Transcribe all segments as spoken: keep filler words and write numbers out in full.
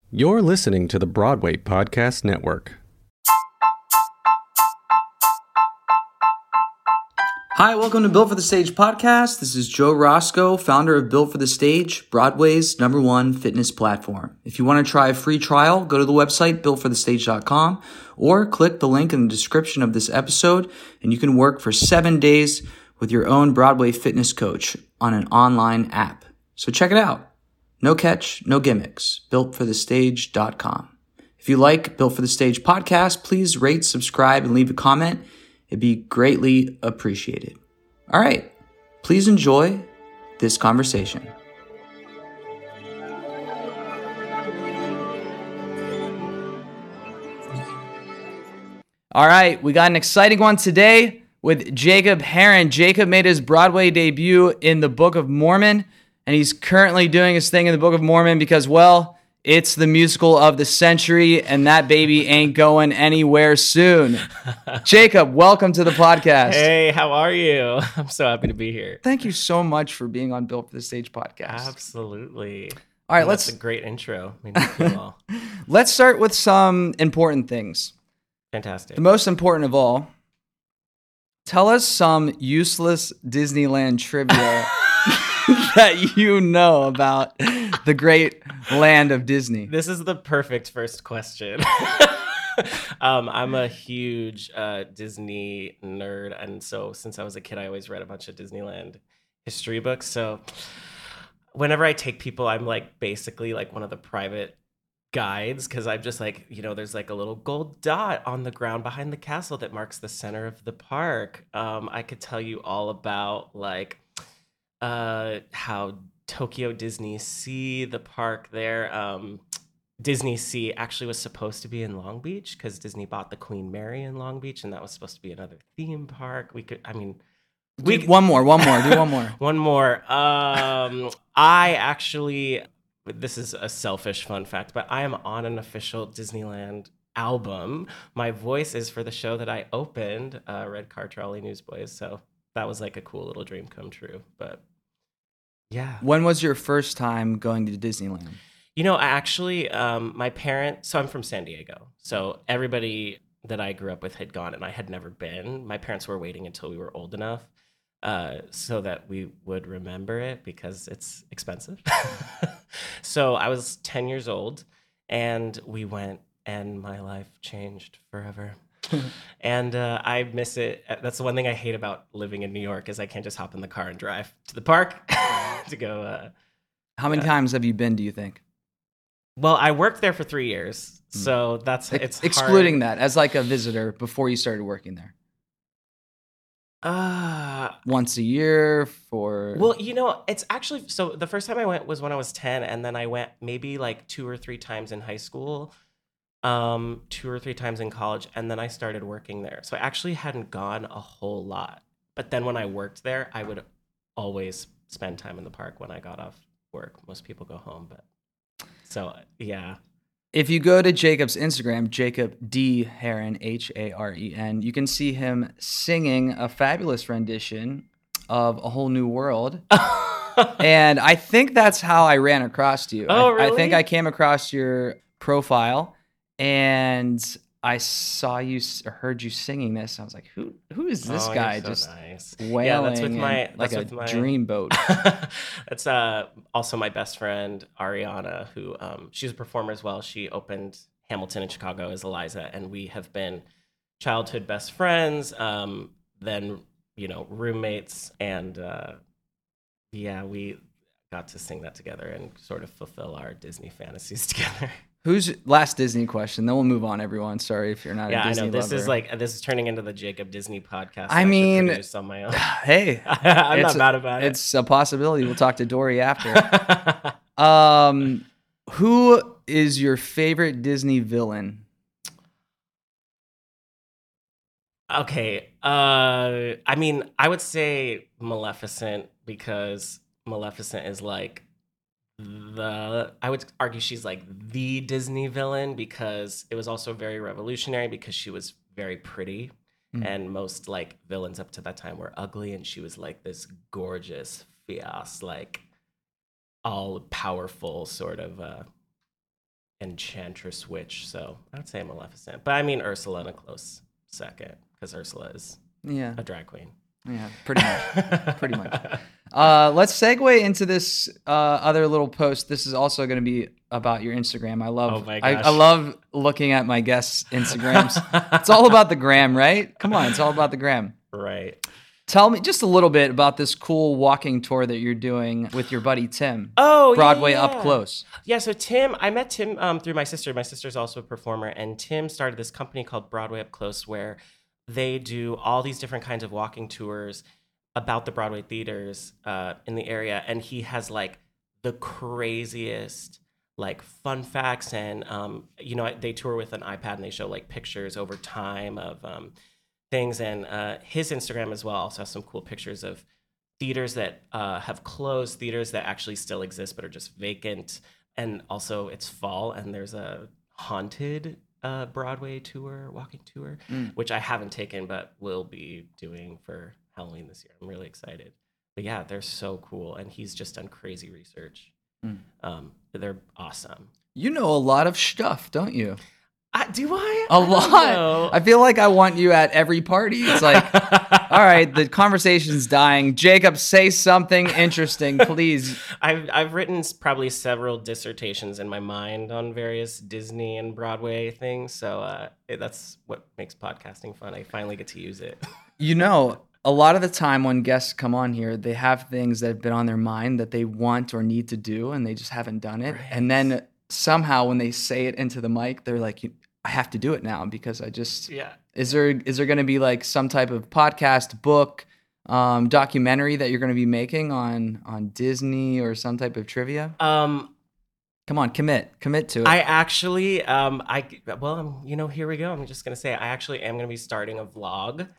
You're listening to the Broadway Podcast Network. Hi, welcome to Built for the Stage podcast. This is Joe Roscoe, founder of Built for the Stage, Broadway's number one fitness platform. If you want to try a free trial, go to the website built for the stage dot com or click the link in the description of this episode, and you can work for seven days with your own Broadway fitness coach on an online app. So check it out. No catch, no gimmicks. built for the stage dot com. If you like Built for the Stage podcast, please rate, subscribe, and leave a comment. It'd be greatly appreciated. All right, please enjoy this conversation. All right, we got an exciting one today with Jacob Heron. Jacob made his Broadway debut in the Book of Mormon, and he's currently doing his thing in the Book of Mormon because, well, it's the musical of the century, and that baby ain't going anywhere soon. Jacob, welcome to the podcast. Hey, how are you? I'm so happy to be here. Thank you so much for being on Built for the Stage podcast. Absolutely. All right, That's let's. a great intro. Made me feel well. Let's start with some important things. Fantastic. The most important of all, tell us some useless Disneyland trivia that you know about the great land of Disney. This is the perfect first question. um, I'm a huge uh, Disney nerd, and so since I was a kid, I always read a bunch of Disneyland history books. So whenever I take people, I'm like basically like one of the private guides, because I'm just like, you know, there's like a little gold dot on the ground behind the castle that marks the center of the park. Um, I could tell you all about like uh, how Tokyo Disney Sea, the park there, um, Disney Sea actually was supposed to be in Long Beach because Disney bought the Queen Mary in Long Beach, and that was supposed to be another theme park. We could, I mean, we Do one more, one more, do one more. one more. Um, I actually, this is a selfish fun fact, but I am on an official Disneyland album. My voice is for the show that I opened, uh, Red Car Trolley Newsboys. So that was like a cool little dream come true. But yeah. When was your first time going to Disneyland? You know, I actually, um, my parents, so I'm from San Diego. So everybody that I grew up with had gone, and I had never been. My parents were waiting until we were old enough uh, so that we would remember it because it's expensive. So I was ten years old, and we went, and my life changed forever. And uh, I miss it. That's the one thing I hate about living in New York is I can't just hop in the car and drive to the park to go. Uh, How many yeah. times have you been, do you think? Well, I worked there for three years, so that's it's Excluding hard. that as like a visitor before you started working there. Uh, Once a year for... well, you know, it's actually, so the first time I went was when I was ten, and then I went maybe like two or three times in high school, um, two or three times in college, and then I started working there. So I actually hadn't gone a whole lot. But then when I worked there, I would always spend time in the park when I got off work. Most people go home, but so yeah. If you go to Jacob's Instagram, Jacob D. Heron, H A R E N, you can see him singing a fabulous rendition of A Whole New World. And I think that's how I ran across you. Oh, I, really? I think I came across your profile and I saw you or heard you singing this. I was like, who who is this Oh, guy you're so just nice. wailing Yeah, that's with and my like that's a with my dreamboat? That's uh also my best friend Ariana, who um she's a performer as well. She opened Hamilton in Chicago as Eliza, and we have been childhood best friends, um then you know roommates, and uh yeah, we got to sing that together and sort of fulfill our Disney fantasies together. Who's last Disney question? Then we'll move on, everyone. Sorry if you're not Yeah, a I Disney know this lover. is like this is turning into the Jacob Disney podcast. I that should mean, produce on my own. Hey, I'm it's not mad about it. It's a possibility. We'll talk to Dory after. um, who is your favorite Disney villain? Okay. Uh, I mean, I would say Maleficent, because Maleficent is like the, I would argue she's like the Disney villain, because it was also very revolutionary because she was very pretty. Mm. And most like villains up to that time were ugly, and she was like this gorgeous, fierce, like all powerful sort of uh, enchantress witch. So I would say Maleficent. But I mean Ursula in a close second because Ursula is Yeah. a drag queen. Yeah, pretty much. Pretty much. Uh, let's segue into this uh, other little post. This is also going to be about your Instagram. I love Oh my I, gosh. I love looking at my guests' Instagrams. It's all about the gram, right? Come on, it's all about the gram. Right. Tell me just a little bit about this cool walking tour that you're doing with your buddy Tim. Oh, Broadway yeah. Up Close. Yeah, so Tim, I met Tim um, through my sister. My sister's also a performer, and Tim started this company called Broadway Up Close where they do all these different kinds of walking tours about the Broadway theaters uh, in the area, and he has like the craziest like fun facts, and um, you know they tour with an iPad and they show like pictures over time of um, things, and uh, his Instagram as well also has some cool pictures of theaters that uh, have closed, theaters that actually still exist but are just vacant, and also it's fall and there's a haunted uh, Broadway tour, walking tour, Mm. which I haven't taken but will be doing for Halloween this year. I'm really excited. But yeah, they're so cool, and he's just done crazy research. Mm. Um, they're awesome. You know a lot of stuff, don't you? I, do I? A I don't lot. know. I feel like I want you at every party. It's like, all right, the conversation's dying. Jacob, say something interesting, please. I've I've written s- probably several dissertations in my mind on various Disney and Broadway things, so uh, it, that's what makes podcasting fun. I finally get to use it. You know, a lot of the time when guests come on here, they have things that have been on their mind that they want or need to do, and they just haven't done it. Right. And then somehow when they say it into the mic, they're like, I have to do it now because I just... Yeah. Is there is there going to be like some type of podcast, book, um, documentary that you're going to be making on on Disney or some type of trivia? Um, Come on, commit, commit to it. I actually, um, I well, um, you know, here we go. I'm just gonna say, I actually am gonna be starting a vlog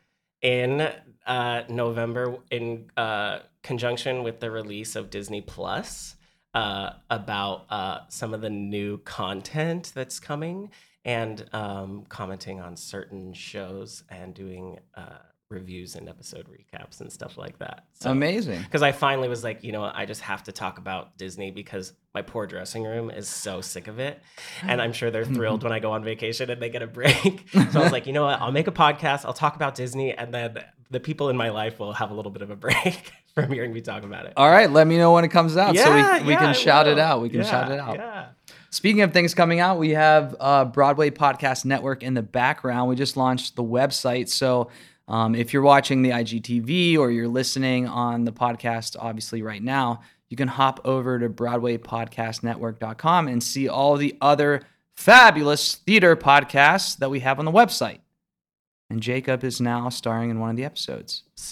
in uh, November in uh, conjunction with the release of Disney Plus uh, about uh, some of the new content that's coming, and um, commenting on certain shows and doing uh, reviews and episode recaps and stuff like that. So, Amazing. because I finally was like, you know what, I just have to talk about Disney because my poor dressing room is so sick of it. And I'm sure they're thrilled when I go on vacation and they get a break. So I was like, you know what, I'll make a podcast, I'll talk about Disney, and then the people in my life will have a little bit of a break from hearing me talk about it. All right, let me know when it comes out so Yeah, we, we yeah, can I shout it will. out. We can Yeah, shout it out. Yeah. Speaking of things coming out, we have uh, Broadway Podcast Network in the background. We just launched the website. So um, if you're watching the I G T V or you're listening on the podcast, obviously right now, you can hop over to broadway podcast network dot com and see all the other fabulous theater podcasts that we have on the website. And Jacob is now starring in one of the episodes. So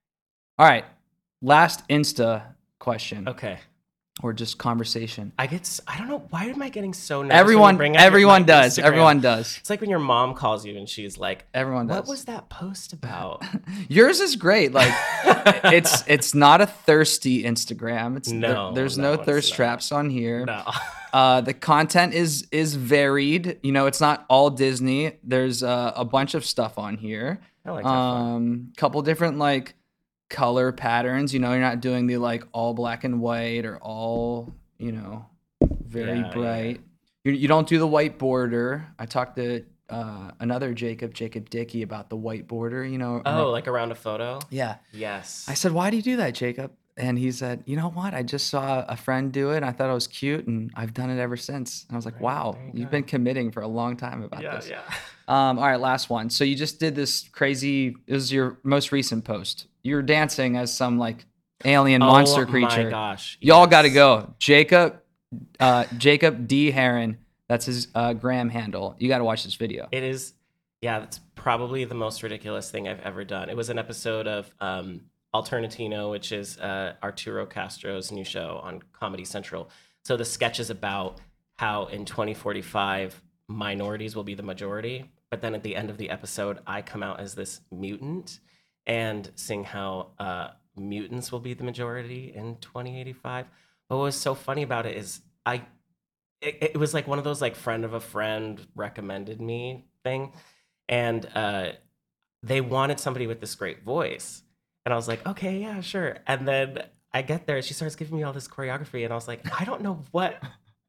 All right, last Insta question okay. or just conversation. I get, s- I don't know, why am I getting so nervous? when you Everyone, bring up your- everyone my does. Instagram? Everyone does. It's like when your mom calls you and she's like, Everyone does. what was that post about? Yours is great. Like it's it's not a thirsty Instagram. It's No, there- there's no, no it's thirst not. traps on here. No. Uh, the content is is varied. You know, it's not all Disney. There's uh, a bunch of stuff on here. I like that fun. Um, couple different like color patterns. You know, you're not doing the like all black and white or all you know very Yeah, yeah. bright. You you don't do the white border. I talked to uh, another Jacob, Jacob Dickey, about the white border. You know. Oh, like around a photo? yeah. Yes. I said, why do you do that, Jacob? And he said, you know what? I just saw a friend do it. And I thought it was cute, and I've done it ever since. And I was like, Right, wow, there you you've go. been committing for a long time about yeah, this. yeah. Um, all right, last one. So you just did this crazy, this is your most recent post. You were dancing as some like alien monster Oh creature. my gosh. Y'all got to yes. go. Jacob, uh, Jacob D. Heron, that's his uh, Graham handle. You got to watch this video. It is, yeah, that's probably the most ridiculous thing I've ever done. It was an episode of um, Alternatino, which is uh, Arturo Castro's new show on Comedy Central. So the sketch is about how in twenty forty-five, minorities will be the majority. But then at the end of the episode, I come out as this mutant and sing how uh, mutants will be the majority in twenty eighty-five. But what was so funny about it is I, it, it was like one of those like friend of a friend recommended me thing. And uh, they wanted somebody with this great voice. And I was like, okay, yeah, sure. And then I get there, she starts giving me all this choreography, and I was like, I don't know what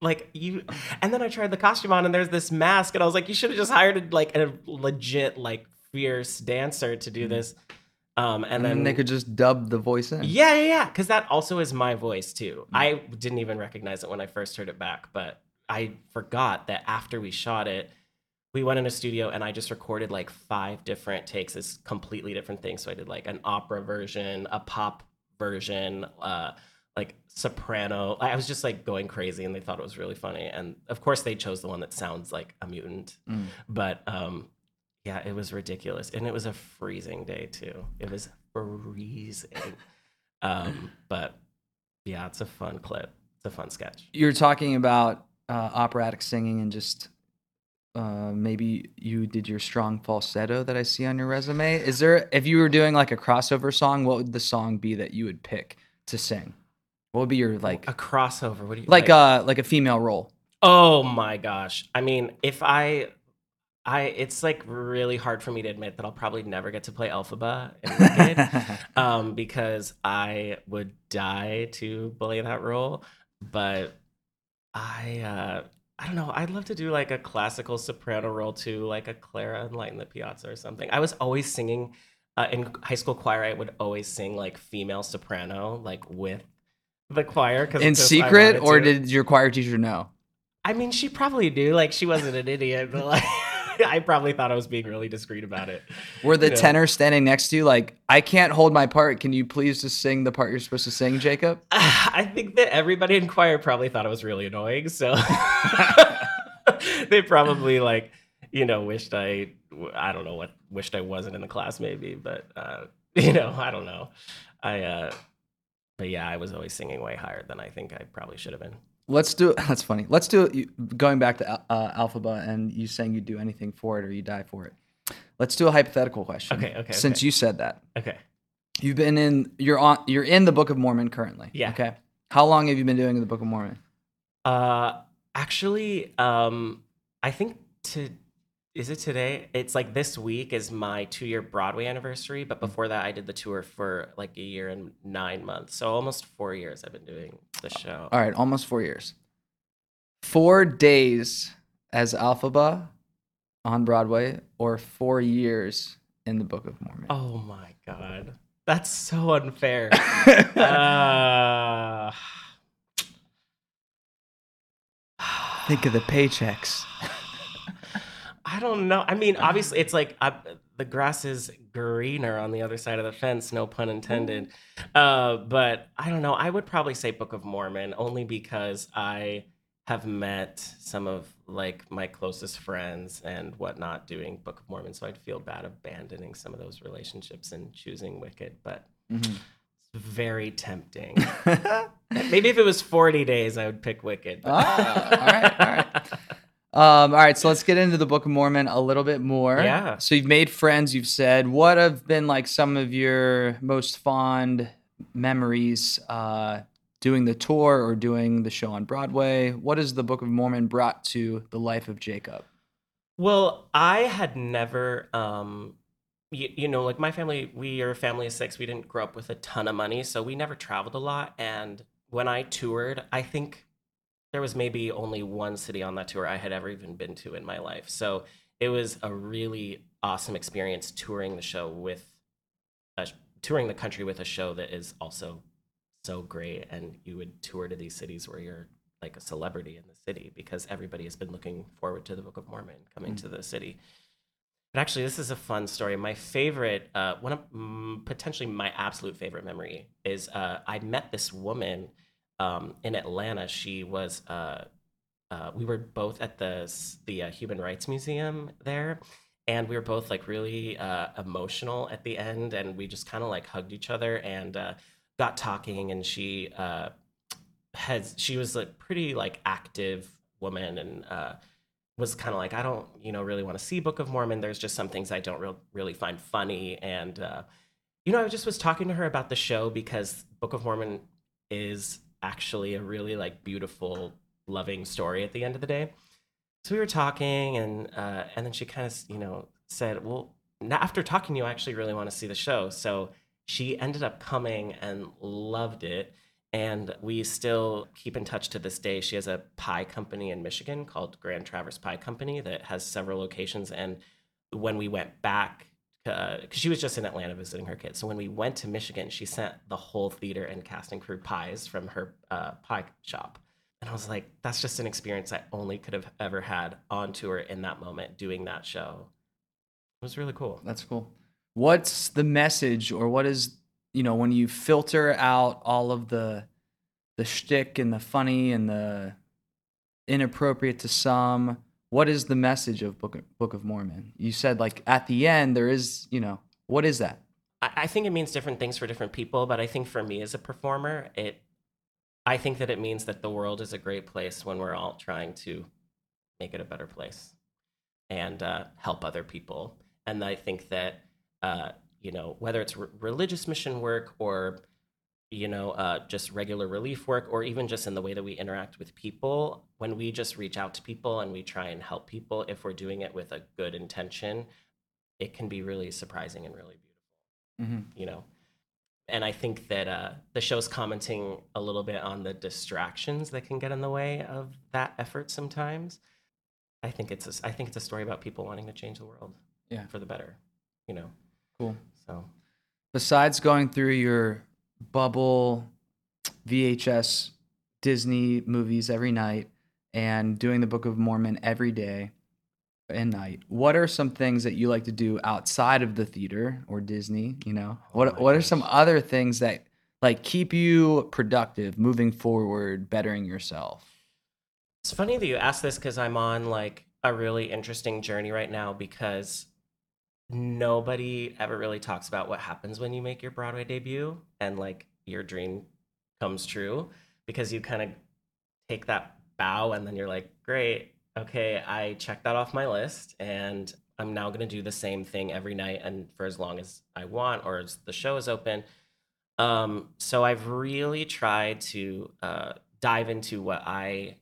like you, and then I tried the costume on, and there's this mask, and I was like, you should have just hired like a legit, like fierce dancer to do this. Um, and, And then, then they could just dub the voice in. yeah, yeah, yeah, because that also is my voice too. Mm. I didn't even recognize it when I first heard it back, but I forgot that after we shot it, we went in a studio and I just recorded like five different takes as completely different things. So I did like an opera version, a pop version, uh, like soprano. I was just like going crazy, and they thought it was really funny. And of course they chose the one that sounds like a mutant, Mm. but um, yeah, it was ridiculous. And it was a freezing day too. It was freezing. um, but yeah, it's a fun clip. It's a fun sketch. You're talking about uh, operatic singing and just uh, maybe you did your strong falsetto that I see on your resume. Is there, if you were doing like a crossover song, what would the song be that you would pick to sing? What would be your like A crossover. What do you like uh like a female role? Oh my gosh. I mean, if I I it's like really hard for me to admit that I'll probably never get to play Elphaba in Wicked, um, because I would die to play that role. But I uh I don't know, I'd love to do like a classical soprano role too, like a Clara in Light in the Piazza or something. I was always singing uh, in high school choir. I would always sing like female soprano, like with the choir, because In secret, or did your choir teacher know? I mean, she probably knew. Like, she wasn't an idiot, but like, I probably thought I was being really discreet about it. Were the You know? tenor standing next to you like, I can't hold my part. Can you please just sing the part you're supposed to sing, Jacob? I think that everybody in choir probably thought it was really annoying, so they probably like, you know, wished I, I don't know what, wished I wasn't in the class maybe, but uh, you know, I don't know. I, uh, but yeah, I was always singing way higher than I think I probably should have been. Let's do it. That's funny. Let's do it. Going back to uh, Elphaba and you saying you'd do anything for it or you die for it. Let's do a hypothetical question. Okay, okay, Since okay. you said that, Okay. you've been in. You're on. You're in the Book of Mormon currently. Yeah. Okay. How long have you been doing the Book of Mormon? Uh, actually, um, I think to is it today? It's like this week is my two year Broadway anniversary, but before that, I did the tour for like a year and nine months, so almost four years I've been doing the show. All right, almost four years. Four days as Elphaba on Broadway, or four years in the Book of Mormon. Oh my god, that's so unfair. uh... Think of the paychecks. I don't know. I mean, obviously, it's like uh, the grass is greener on the other side of the fence, no pun intended. Uh, but I don't know. I would probably say Book of Mormon, only because I have met some of like my closest friends and whatnot doing Book of Mormon, so I'd feel bad abandoning some of those relationships and choosing Wicked. But Mm-hmm. it's very tempting. Maybe if it was forty days, I would pick Wicked. Oh, all right, all right. Um, all right, so let's get into the Book of Mormon a little bit more. Yeah. So you've made friends, you've said. What have been like some of your most fond memories uh, doing the tour or doing the show on Broadway? What has the Book of Mormon brought to the life of Jacob? Well, I had never, um, you, you know, like my family, we are a family of six. We didn't grow up with a ton of money, so we never traveled a lot. And when I toured, I think there was maybe only one city on that tour I had ever even been to in my life. So it was a really awesome experience touring the show with, a, touring the country with a show that is also so great. And you would tour to these cities where you're like a celebrity in the city because everybody has been looking forward to the Book of Mormon coming mm-hmm. to the city. But actually, this is a fun story. My favorite, uh, one of mm, potentially my absolute favorite memory is uh, I met this woman um, in Atlanta. She was, uh, uh, we were both at the the uh, Human Rights Museum there, and we were both like really uh, emotional at the end, and we just kind of like hugged each other and uh, got talking. And she uh, has she was a pretty like active woman and. Uh, was kind of like, I don't, you know, really want to see Book of Mormon. There's just some things I don't re- really find funny. And, uh, you know, I just was talking to her about the show because Book of Mormon is actually a really like beautiful, loving story at the end of the day. So we were talking and, uh, and then she kind of, you know, said, well, now after talking to you, I actually really want to see the show. So she ended up coming and loved it. And we still keep in touch to this day. She has a pie company in Michigan called Grand Traverse Pie Company that has several locations. And when we went back, because uh, she was just in Atlanta visiting her kids. So when we went to Michigan, she sent the whole theater and casting crew pies from her uh, pie shop. And I was like, that's just an experience I only could have ever had on tour in that moment doing that show. It was really cool. That's cool. What's the message, or what is, you know, when you filter out all of the the shtick and the funny and the inappropriate to some, what is the message of Book of, Book of Mormon? You said, like, at the end there is, you know, what is that? I, I think it means different things for different people, but I think for me as a performer, it I think that it means that the world is a great place when we're all trying to make it a better place and uh, help other people. And I think that, uh, you know, whether it's re- religious mission work or, you know, uh, just regular relief work, or even just in the way that we interact with people, when we just reach out to people and we try and help people, if we're doing it with a good intention, it can be really surprising and really beautiful, mm-hmm. you know? And I think that uh, the show's commenting a little bit on the distractions that can get in the way of that effort sometimes. I think it's a, I think it's a story about people wanting to change the world, yeah, for the better, you know. Cool. So, besides going through your bubble V H S Disney movies every night and doing the Book of Mormon every day and night, what are some things that you like to do outside of the theater or Disney? You know, oh what what gosh. are some other things that like keep you productive, moving forward, bettering yourself? It's funny that you ask this, because I'm on like a really interesting journey right now, because nobody ever really talks about what happens when you make your Broadway debut and like your dream comes true, because you kind of take that bow and then you're like, great, okay, I checked that off my list and I'm now going to do the same thing every night and for as long as I want, or as the show is open. Um, so I've really tried to uh, dive into what I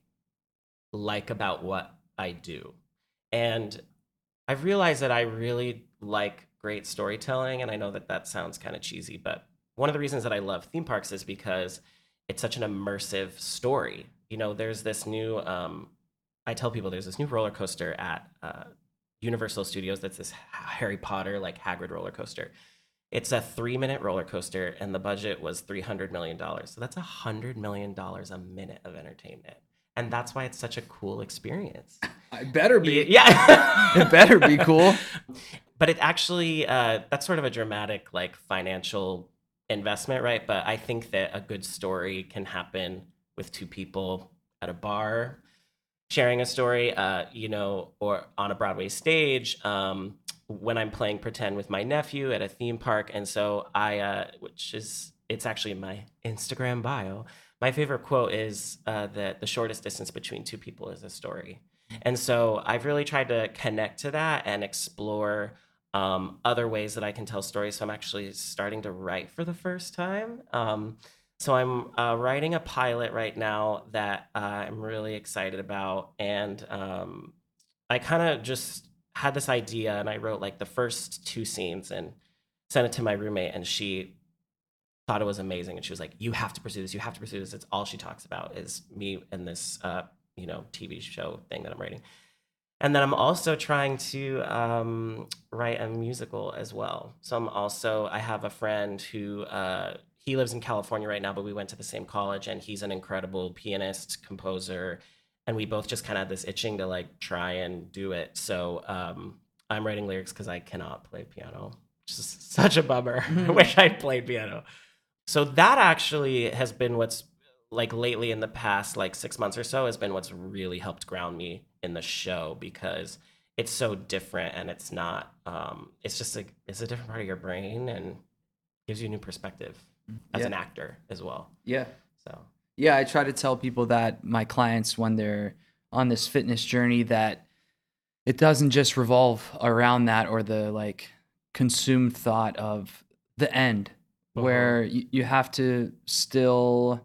like about what I do. And I've realized that I really like great storytelling, and I know that that sounds kind of cheesy, but one of the reasons that I love theme parks is because it's such an immersive story. You know, there's this new, um, I tell people there's this new roller coaster at uh, Universal Studios that's this Harry Potter, like Hagrid roller coaster. It's a three-minute roller coaster, and the budget was three hundred million dollars. So that's one hundred million dollars a minute of entertainment. And that's why it's such a cool experience. It better be. Yeah. It better be cool. But it actually, uh, that's sort of a dramatic, like, financial investment, right? But I think that a good story can happen with two people at a bar sharing a story, uh, you know, or on a Broadway stage, um, when I'm playing pretend with my nephew at a theme park. And so I, uh, which is, it's actually in my Instagram bio, my favorite quote is uh, that the shortest distance between two people is a story. And so I've really tried to connect to that and explore um, other ways that I can tell stories. So I'm actually starting to write for the first time. Um, so I'm uh, writing a pilot right now that uh, I'm really excited about. And um, I kind of just had this idea, and I wrote like the first two scenes and sent it to my roommate, and she thought it was amazing. And she was like, you have to pursue this. You have to pursue this. It's all she talks about is me and this, uh, you know, T V show thing that I'm writing. And then I'm also trying to um, write a musical as well. So I'm also, I have a friend who, uh, he lives in California right now, but we went to the same college, and he's an incredible pianist, composer. And we both just kind of had this itching to like try and do it. So um, I'm writing lyrics because I cannot play piano, which is such a bummer. I wish I'd played piano. So that actually has been what's like lately in the past like six months or so has been what's really helped ground me in the show, because it's so different, and it's not, um, it's just like, it's a different part of your brain and gives you a new perspective as yeah. an actor as well. Yeah. So. Yeah, I try to tell people that, my clients, when they're on this fitness journey, that it doesn't just revolve around that or the like consumed thought of the end, uh-huh. where you, you have to still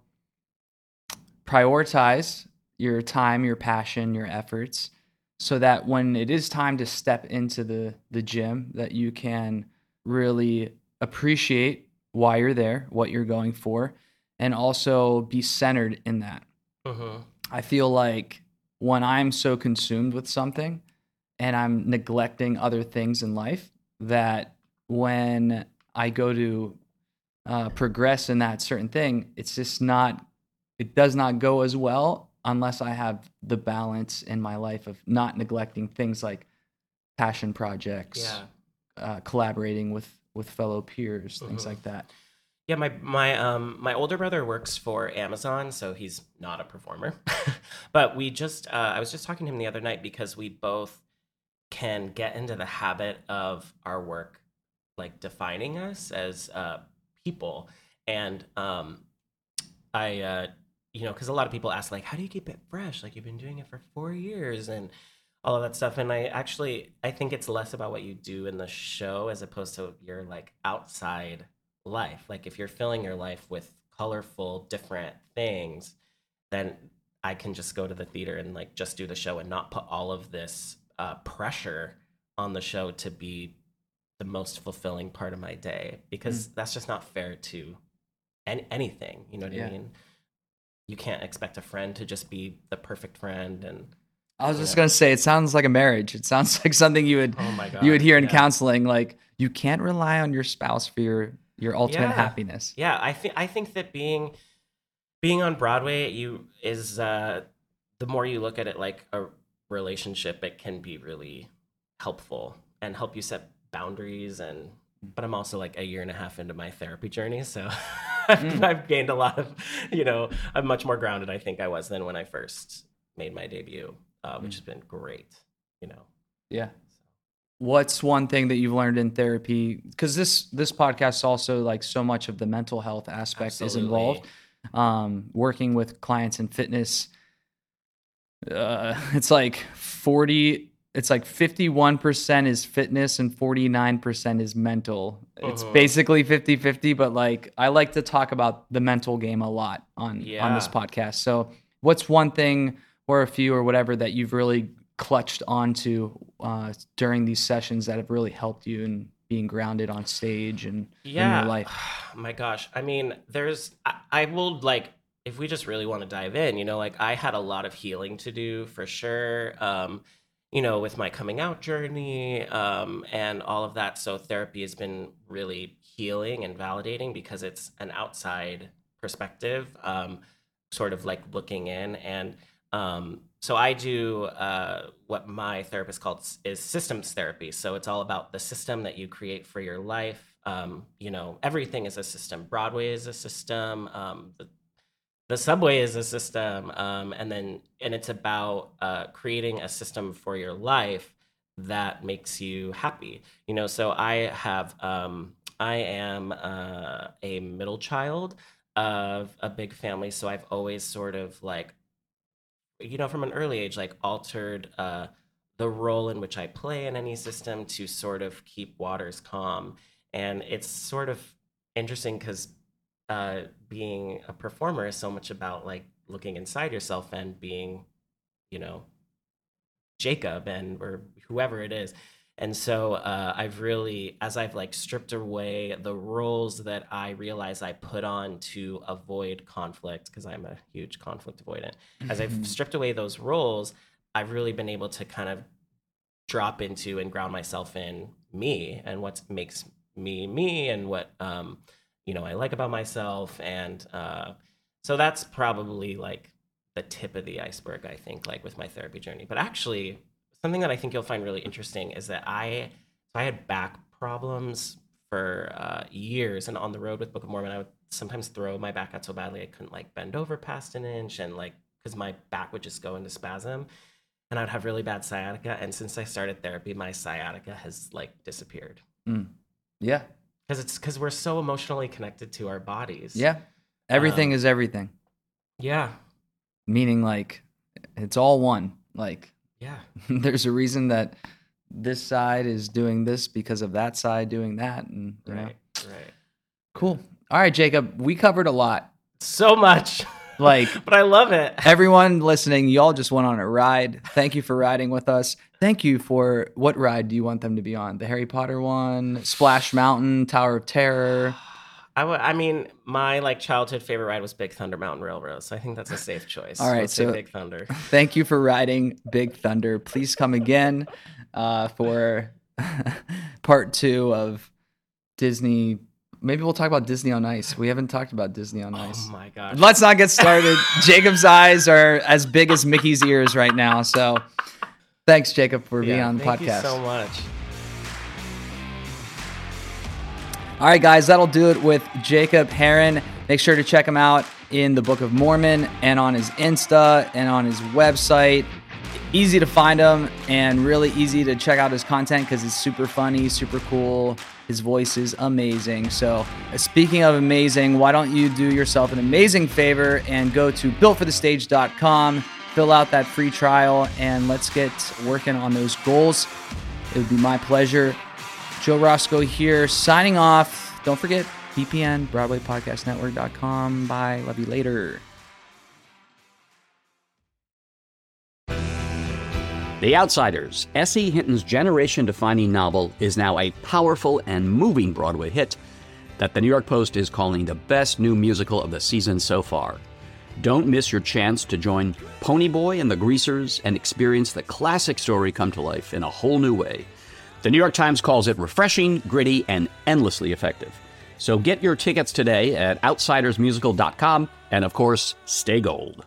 prioritize your time, your passion, your efforts, so that when it is time to step into the, the gym, that you can really appreciate why you're there, what you're going for, and also be centered in that. Mm-hmm. I feel like when I'm so consumed with something and I'm neglecting other things in life, that when I go to uh, progress in that certain thing, it's just not, it does not go as well unless I have the balance in my life of not neglecting things like passion projects, Yeah. uh, collaborating with, with fellow peers, things Mm-hmm. like that. Yeah, my my um my older brother works for Amazon, so he's not a performer. But we just uh, I was just talking to him the other night because we both can get into the habit of our work like defining us as uh, people, and um I uh you know because a lot of people ask like how do you keep it fresh, like you've been doing it for four years and all of that stuff, and I actually I think it's less about what you do in the show as opposed to your like outside life. Like if you're filling your life with colorful different things, then I can just go to the theater and like just do the show and not put all of this uh, pressure on the show to be the most fulfilling part of my day, because Mm. that's just not fair to any, anything, you know what Yeah. I mean? You can't expect a friend to just be the perfect friend. And I was you just know? gonna say, it sounds like a marriage. It sounds like something you would Oh my God, you would hear in yeah. counseling. Like you can't rely on your spouse for your your ultimate Yeah. happiness. Yeah, I think I think that being being on Broadway, you is uh, the more you look at it like a relationship, it can be really helpful and help you set boundaries. And but I'm also like a year and a half into my therapy journey, so I've, Mm. I've gained a lot of, you know, I'm much more grounded, I think I was than when I first made my debut, uh, which Mm. has been great, you know. Yeah. What's one thing that you've learned in therapy? Because this this podcast also like so much of the mental health aspect is involved. Um, working with clients in fitness, uh, it's like forty. It's like fifty-one percent is fitness and forty-nine percent is mental. It's Mhm. basically fifty-fifty, but like I like to talk about the mental game a lot on on this Yeah. podcast. So, what's one thing or a few or whatever that you've really clutched onto uh, during these sessions that have really helped you in being grounded on stage and in your Yeah. life? My gosh. I mean, there's, I, I will like, if we just really want to dive in, you know, like I had a lot of healing to do for sure. Um, you know, with my coming out journey, um, and all of that. So therapy has been really healing and validating because it's an outside perspective, um, sort of like looking in. And um, so I do uh, what my therapist calls is systems therapy. So it's all about the system that you create for your life. Um, you know, everything is a system. Broadway is a system. Um, the, the subway is a system, um, and then and it's about uh, creating a system for your life that makes you happy. You know, so I have um, I am uh, a middle child of a big family, so I've always sort of like, you know, from an early age, like altered uh, the role in which I play in any system to sort of keep waters calm. And it's sort of interesting because uh, being a performer is so much about like looking inside yourself and being, you know, Jacob and or whoever it is. And so uh, I've really, as I've like stripped away the roles that I realize I put on to avoid conflict, because I'm a huge conflict avoidant. As I've stripped away those roles, I've really been able to kind of drop into and ground myself in me and what makes me me and what um, you know I like about myself. And uh, so that's probably like the tip of the iceberg, I think, like with my therapy journey. But actually, something that I think you'll find really interesting is that I so I had back problems for uh, years, and on the road with Book of Mormon, I would sometimes throw my back out so badly I couldn't like bend over past an inch, and like because my back would just go into spasm, and I'd have really bad sciatica. And since I started therapy, my sciatica has like disappeared. Mm. Yeah. Because it's because we're so emotionally connected to our bodies. Yeah. Everything Um, is everything. Yeah. Meaning like it's all one. Like Yeah. there's a reason that this side is doing this because of that side doing that. And you know. Right. Right. Cool. All right, Jacob, we covered a lot. So much. Like, but I love it. Everyone listening, y'all just went on a ride. Thank you for riding with us. Thank you for, what ride do you want them to be on? The Harry Potter one, Splash Mountain, Tower of Terror? I, w- I mean, my like childhood favorite ride was Big Thunder Mountain Railroad, so I think that's a safe choice. All right, Let's say so Big Thunder. Thank you for riding Big Thunder. Please come again uh, for part two of Disney. Maybe we'll talk about Disney on Ice. We haven't talked about Disney on Ice. Oh my gosh. Let's not get started. Jacob's eyes are as big as Mickey's ears right now. So thanks, Jacob, for being yeah, on the thank podcast. Thank you so much. All right, guys, that'll do it with Jacob Heron. Make sure to check him out in the Book of Mormon and on his Insta and on his website. Easy to find him and really easy to check out his content because it's super funny, super cool. His voice is amazing. So speaking of amazing, why don't you do yourself an amazing favor and go to built for the stage dot com, fill out that free trial, and let's get working on those goals. It would be my pleasure. Joe Roscoe here, signing off. Don't forget, B P N, Broadway Podcast Network dot com. Bye. Love you later. The Outsiders, S E. Hinton's generation-defining novel, is now a powerful and moving Broadway hit that the New York Post is calling the best new musical of the season so far. Don't miss your chance to join Ponyboy and the Greasers and experience the classic story come to life in a whole new way. The New York Times calls it refreshing, gritty, and endlessly effective. So get your tickets today at outsiders musical dot com, and of course, stay gold.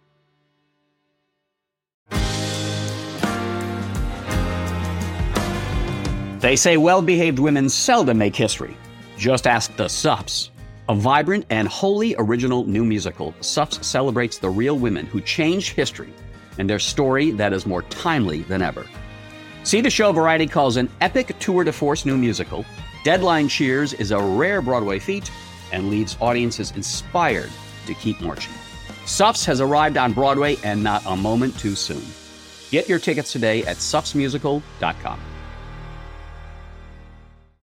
They say well-behaved women seldom make history. Just ask the Suffs. A vibrant and wholly original new musical, Suffs celebrates the real women who changed history and their story that is more timely than ever. See the show Variety calls an epic tour de force new musical. Deadline cheers is a rare Broadway feat and leaves audiences inspired to keep marching. Suffs has arrived on Broadway and not a moment too soon. Get your tickets today at suffs musical dot com.